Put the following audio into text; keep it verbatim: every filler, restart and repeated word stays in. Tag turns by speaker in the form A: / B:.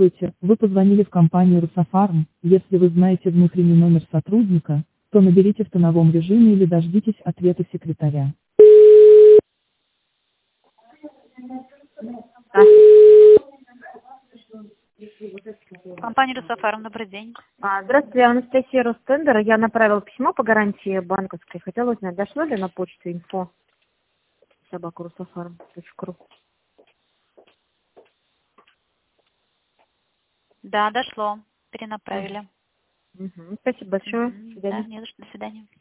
A: Здравствуйте, вы позвонили в компанию Русофарм. Если вы знаете внутренний номер сотрудника, то наберите в тоновом режиме или дождитесь ответа секретаря.
B: Да.
C: Компания Русофарм, добрый день.
B: А, Здравствуйте, я Анастасия Ростендер. Я направила письмо по гарантии банковской. Хотела узнать, дошло ли на почту инфо собака русофарм точка ру.
C: Да, дошло. Перенаправили.
B: Угу. Спасибо большое. До
C: Мгм. Да,
B: свидания.
C: не за что. До свидания.